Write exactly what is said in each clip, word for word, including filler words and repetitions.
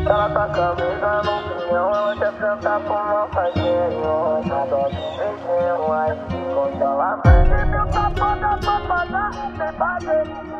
Ela tá camisa no pinhão, ela quer sentar com uma faguinho. Na dose de beijinho, aí congelamento. E meu papo dá pra pagar, sem fazer.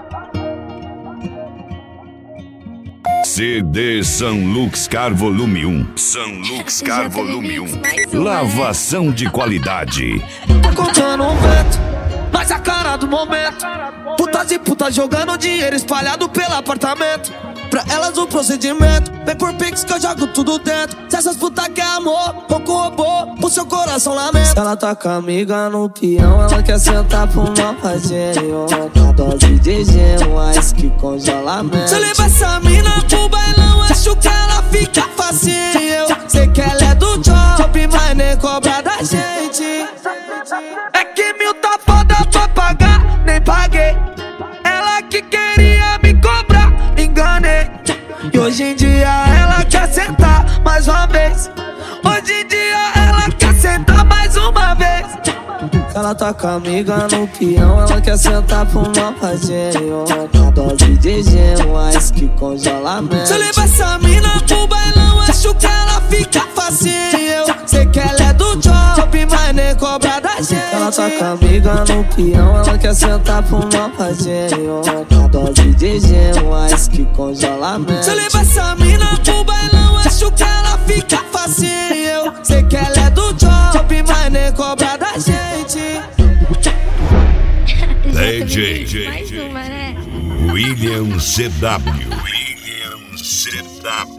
C D Sanluxcar Volume um. Sanluxcar Volume um. Lavação de qualidade. Tô contando um vento, mas a cara do momento. Putas e putas jogando dinheiro espalhado pelo apartamento. Pra elas o procedimento, vem por pix que eu jogo tudo dentro. Se essas putas quer amor, ou com robô, o seu coração lamenta. Se ela tá com a amiga no peão, ela quer sentar pro mal fazinho. Na dose de gelo, mais que congelamento. Se eu levar essa mina pro bailão, acho que ela fica facinho. Sei que ela é do job, mas nem cobra da gente. É que mil tá foda pra pagar, nem paguei. Ela que queria me cobrar, enganei. E hoje em dia ela quer sentar mais uma vez. Hoje em dia ela quer sentar mais uma vez. Ela tá com a amiga no peão, ela quer sentar pro mal fazinho. Na dose de gelo, mais que congelamento. Se eu levar essa mina pro bailão, acho que ela fica facinho. Sei que ela é do job, mas nem cobra da gente. Ela tá com a amiga no peão, ela quer sentar pro mal fazinho. Na dose de gelo, mais que congelamento. Se eu levar essa mina pro bailão, acho que ela fica facinho. Sei que ela é do job, mas nem cobra da gente. D J Mais uma, né? William C W. William C W.